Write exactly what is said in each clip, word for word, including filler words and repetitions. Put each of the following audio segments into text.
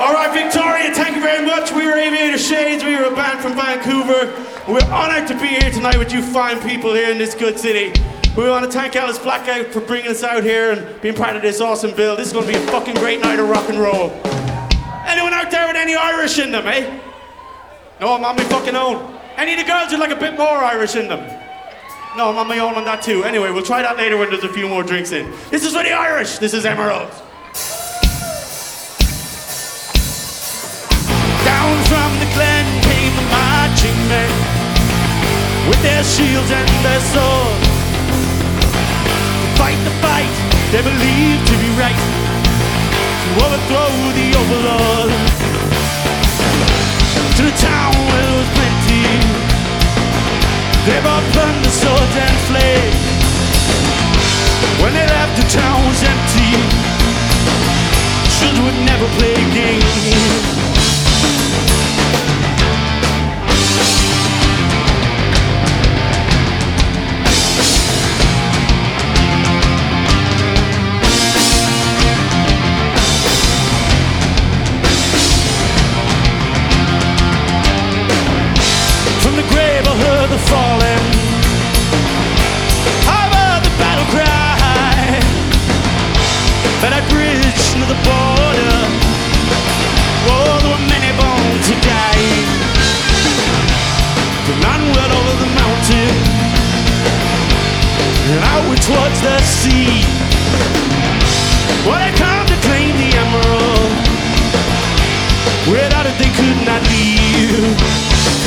All right, Victoria, thank you very much. We are Aviator Shades. We are a band from Vancouver. We're honored to be here tonight with you fine people here in this good city. We want to thank Alice Blackout for bringing us out here and being part of this awesome bill. This is going to be a fucking great night of rock and roll. Anyone out there with any Irish in them, eh? No, I'm on my fucking own. Any of the girls with like a bit more Irish in them? No, I'm on my own on that too. Anyway, we'll try that later when there's a few more drinks in. This is for the Irish. This is Emerald. Down from the glen came the marching men with their shields and their swords. To fight the fight they believed to be right, to overthrow the overlord. To the town where there was plenty, they brought plunder, swords and flame. When they left, the town was empty. Children would never play a game. Falling over the battle cry, but I bridge to the border. Oh, there were many bones to die. The man went over the mountain and outward towards the sea. Well, they come to claim the emerald. Without it they could not leave.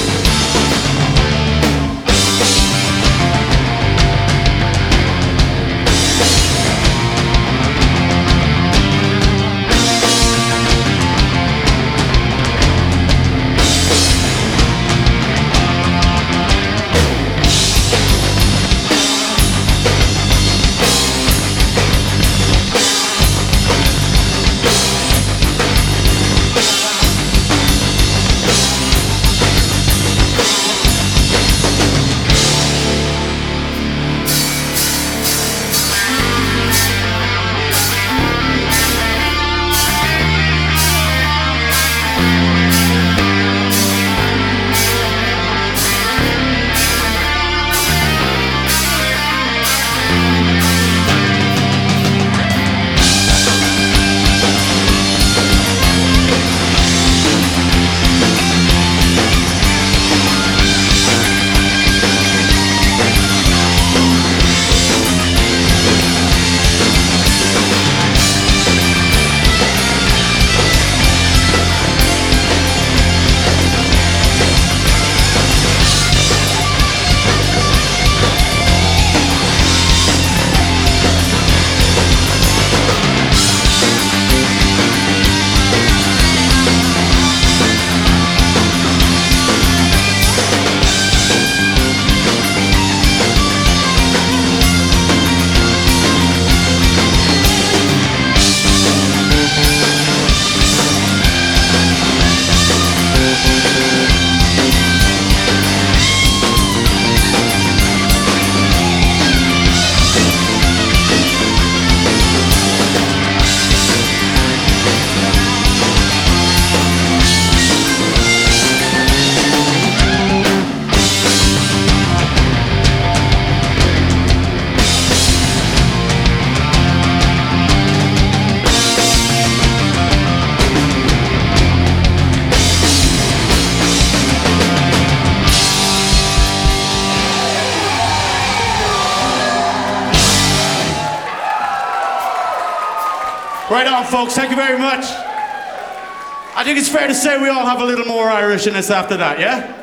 Right on, folks. Thank you very much. I think it's fair to say we all have a little more Irish in us after that, yeah?